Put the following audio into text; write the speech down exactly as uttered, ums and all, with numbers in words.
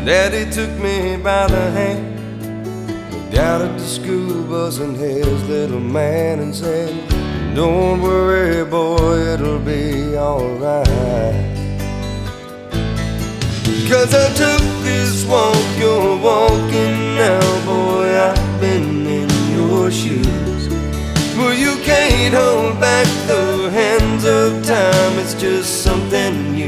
Daddy took me by the hand, looked out at the school bus and his little man and said, "Don't worry, boy, it'll be alright. 'Cause I took this walk you're walking now, boy, I've been in your shoes. Well, you can't hold back the hands of time, it's just something